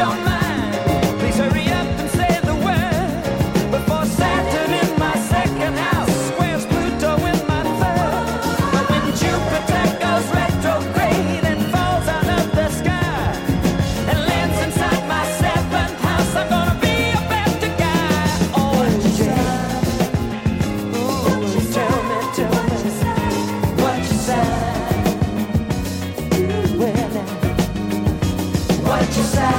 your mind. Please hurry up and say the word before Saturn in my second house squares Pluto in my third. But when Jupiter goes retrograde and falls out of the sky and lands inside my seventh house, I'm gonna be a better guy. Oh, yeah. Ooh, tell me what you say. Well, now, what you say?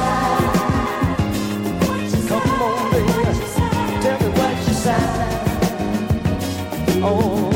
Come on, baby, tell me what you say. Oh.